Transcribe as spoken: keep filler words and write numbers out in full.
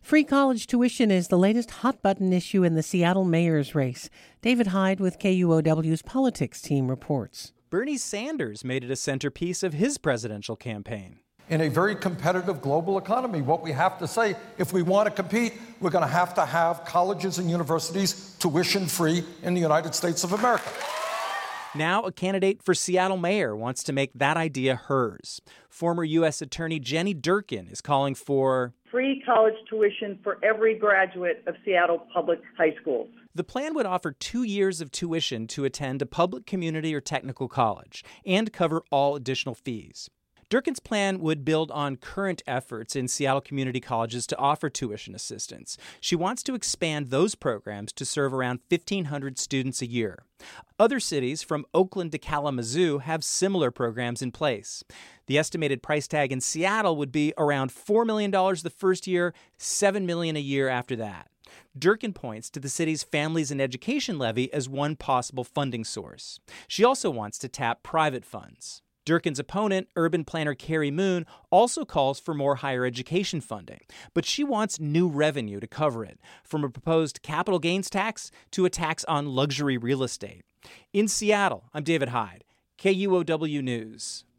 Free college tuition is the latest hot-button issue in the Seattle mayor's race. David Hyde with K U O W's politics team reports. Bernie Sanders made it a centerpiece of his presidential campaign. In a very competitive global economy, what we have to say, if we want to compete, we're going to have to have colleges and universities tuition-free in the United States of America. Now, a candidate for Seattle mayor wants to make that idea hers. Former U S Attorney Jenny Durkin is calling for free college tuition for every graduate of Seattle public high schools. The plan would offer two years of tuition to attend a public community or technical college and cover all additional fees. Durkin's plan would build on current efforts in Seattle community colleges to offer tuition assistance. She wants to expand those programs to serve around fifteen hundred students a year. Other cities, from Oakland to Kalamazoo, have similar programs in place. The estimated price tag in Seattle would be around four million dollars the first year, seven million dollars a year after that. Durkin points to the city's Families and Education Levy as one possible funding source. She also wants to tap private funds. Durkin's opponent, urban planner Carrie Moon, also calls for more higher education funding, but she wants new revenue to cover it, from a proposed capital gains tax to a tax on luxury real estate. In Seattle, I'm David Hyde, K U O W News.